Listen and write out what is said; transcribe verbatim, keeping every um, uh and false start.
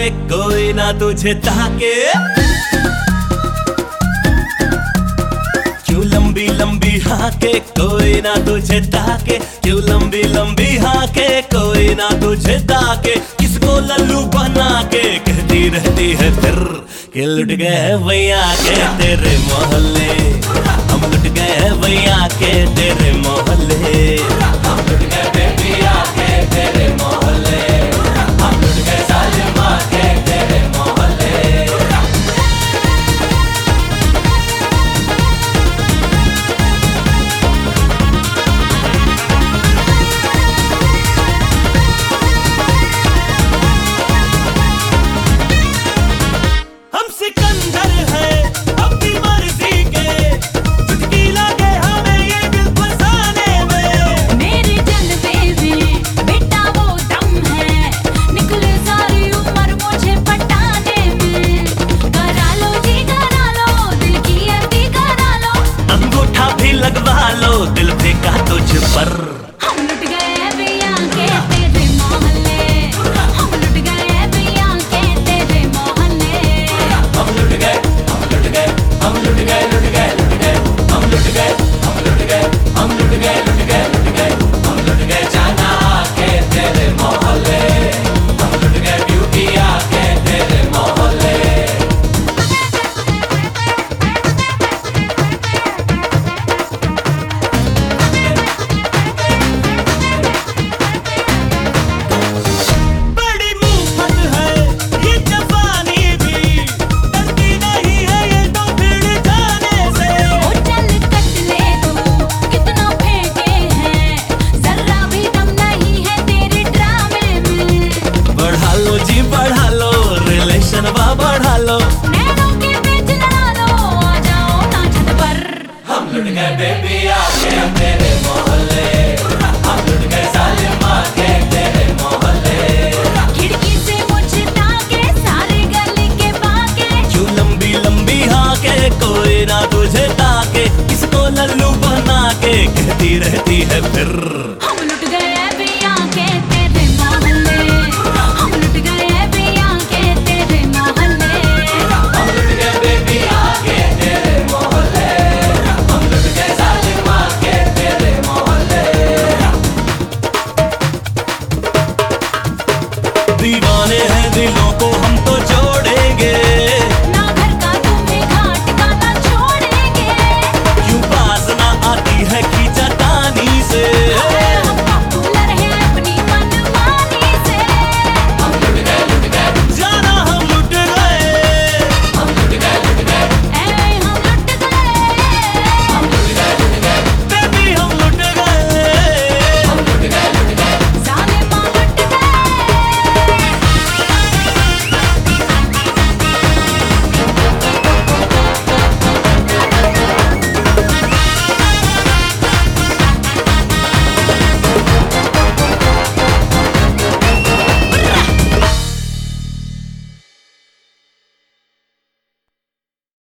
के कोई ना तुझे ताके। क्यों लंबी लंबी हाके कोई ना तुझे ताके, क्यों लंबी लंबी हाके कोई ना तुझे ताके। किसको लल्लू बना के कहती रहती है फिर कि लुट गए भैया के तेरे मोहल्ले, हम लुट गए भैया के तेरे मोहल्ले, हम लुट गए